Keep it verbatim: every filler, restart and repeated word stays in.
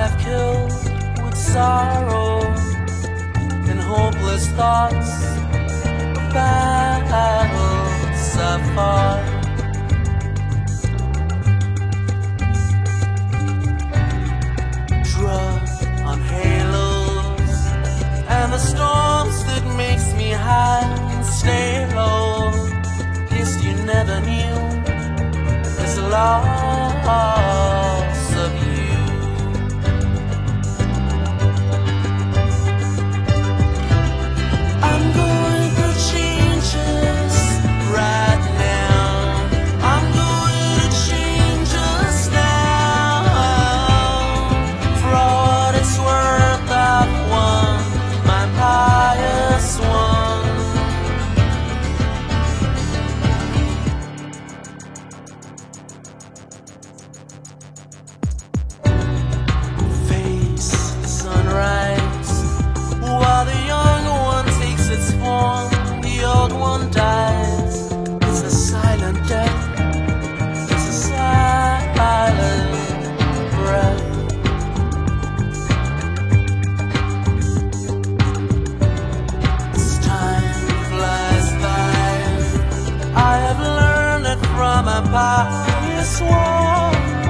have killed with sorrow and hopeless thoughts of battles I've fought. Drug on halos and the storms that makes me high and stay low. Guess you never knew there's a loss of you. I'm going through changes right now. I'm going to change us now. For all what it's worth, I've won my pious one. Face the sunrise while the young one takes its form, the old one dies. It's a silent death, it's a silent breath. As time flies by, I have learned it from a pious one.